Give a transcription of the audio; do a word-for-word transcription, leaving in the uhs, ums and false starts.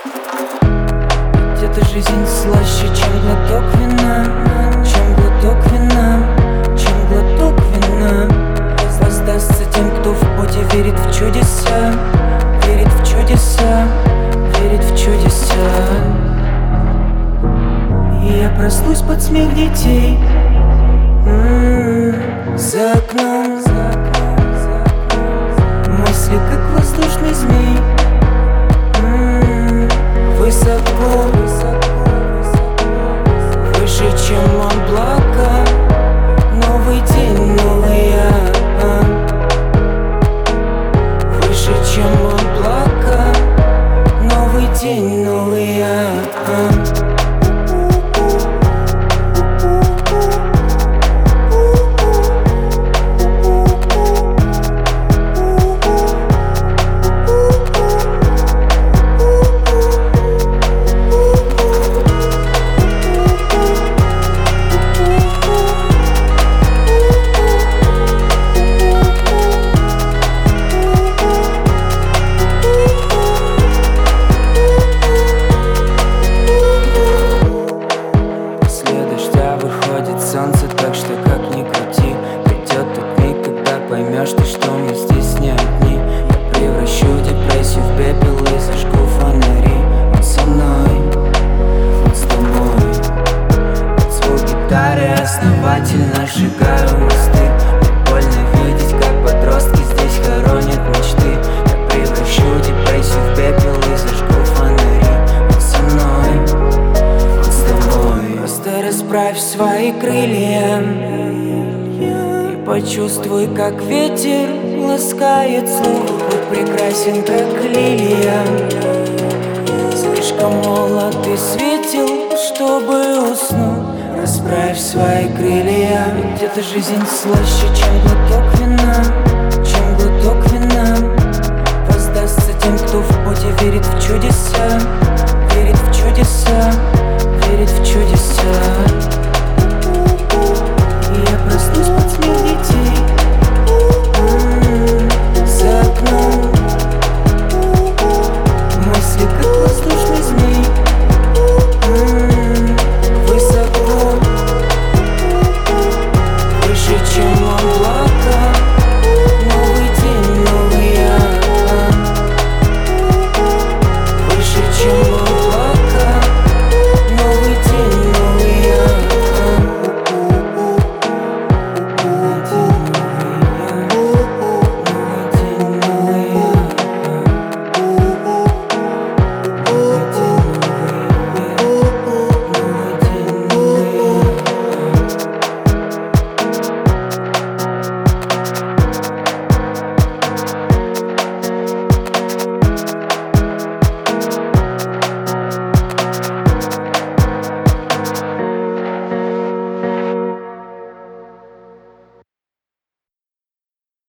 Где-то жизнь слаще, чем глоток вина, чем глоток вина, чем глоток вина. Воздастся тем, кто в пути верит в чудеса, верит в чудеса, верит в чудеса. И я проснусь под смех детей. М-м-м, за окном мысли, как воздушный змей. М-м-м, высоко, выше, чем облака. Новый день, новый я. Выше, чем облака. Новый день, новый я. Солнце, так что как ни крути, придет тот миг, когда поймешь ты, что мы здесь не одни. Я превращу депрессию в пепел и зажгу фонари. Он со мной, он с тобой. Под звук гитары основательно сжигаю мосты. Мне больно видеть, как подростки здесь хоронят мечты. Я превращу депрессию в пепел и зажгу фонари. Он со мной, он с тобой. Просто расправь свои крылья и почувствуй, как ветер ласкает слух. Будь прекрасен, как лилия. Слишком молод и светил, чтобы уснуть. Расправь свои крылья. Где-то жизнь слаще, чем глоток вина, чем глоток вина. Воздастся тем, кто в пути верит в чудеса, верит в чудеса.